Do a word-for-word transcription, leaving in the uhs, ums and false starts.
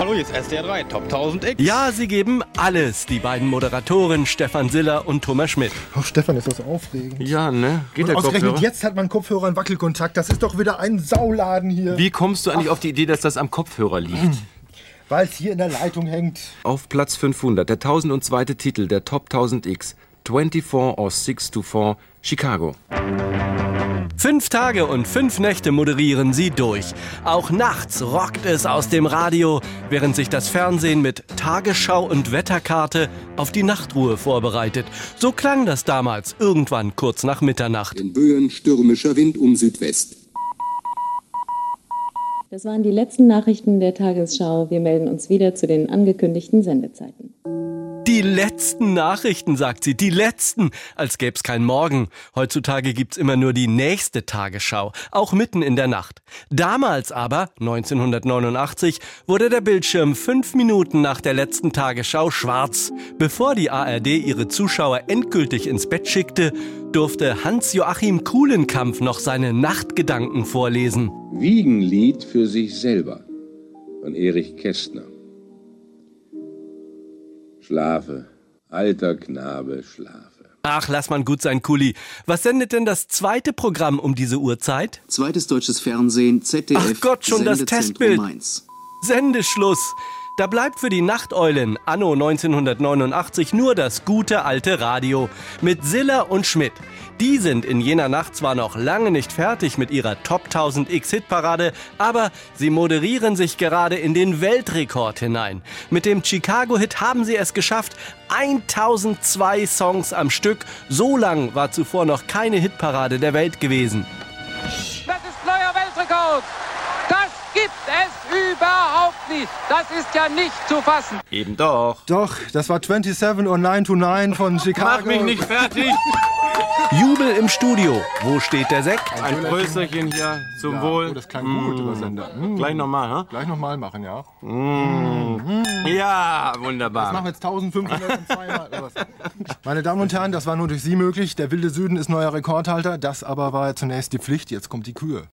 Hallo, jetzt S D R drei, Top tausend X. Ja, sie geben alles, die beiden Moderatoren Stefan Siller und Thomas Schmidt. Oh, Stefan, ist das aufregend. Ja, ne? Geht Und der ausgerechnet Kopfhörer? jetzt hat mein Kopfhörer einen Wackelkontakt. Das ist doch wieder ein Sauladen hier. Wie kommst du eigentlich auf die Idee, dass das am Kopfhörer liegt? Weil es hier in der Leitung hängt. Auf Platz fünfhundert, der tausendzweite Titel der Top tausend X. vierundzwanzig aus six to four, Chicago. Fünf Tage und fünf Nächte moderieren sie durch. Auch nachts rockt es aus dem Radio, während sich das Fernsehen mit Tagesschau und Wetterkarte auf die Nachtruhe vorbereitet. So klang das damals, irgendwann kurz nach Mitternacht. In Böen stürmischer Wind um Südwest. Das waren die letzten Nachrichten der Tagesschau. Wir melden uns wieder zu den angekündigten Sendezeiten. Die letzten Nachrichten, sagt sie, die letzten, als gäb's kein Morgen. Heutzutage gibt's immer nur die nächste Tagesschau, auch mitten in der Nacht. Damals aber, neunzehnhundertneunundachtzig, wurde der Bildschirm fünf Minuten nach der letzten Tagesschau schwarz. Bevor die A R D ihre Zuschauer endgültig ins Bett schickte, durfte Hans-Joachim Kulenkampff noch seine Nachtgedanken vorlesen. Wiegenlied für sich selber von Erich Kästner. Schlafe, alter Knabe, schlafe. Ach, lass man gut sein, Kuli. Was sendet denn das zweite Programm um diese Uhrzeit? Zweites deutsches Fernsehen, Z D F. Ach Gott, schon das Sendezentrum Testbild. Mainz. Sendeschluss. Da bleibt für die Nachteulen anno neunzehnhundertneunundachtzig nur das gute alte Radio mit Siller und Schmidt. Die sind in jener Nacht zwar noch lange nicht fertig mit ihrer Top tausend X Hitparade, aber sie moderieren sich gerade in den Weltrekord hinein. Mit dem Chicago-Hit haben sie es geschafft, tausendzwei Songs am Stück. So lang war zuvor noch keine Hitparade der Welt gewesen. Das ist neuer Weltrekord! Das gibt es überhaupt nicht! Das ist ja nicht zu fassen! Eben doch. Doch, das war siebenundzwanzig Uhr neun to nine von Chicago. Mach mich nicht fertig! Jubel im Studio. Wo steht der Sekt? Ein Prösterchen hier zum Ja, Wohl. oh, das klang gut, über Sender. Mm. Gleich nochmal, ha? Gleich nochmal machen, ja. Mm. Ja, Das wunderbar. machen wir jetzt eintausendfünfhundertzwei Mal. oder was? Meine Damen und Herren, das war nur durch Sie möglich. Der wilde Süden ist neuer Rekordhalter. Das aber war zunächst die Pflicht. Jetzt kommt die Kür.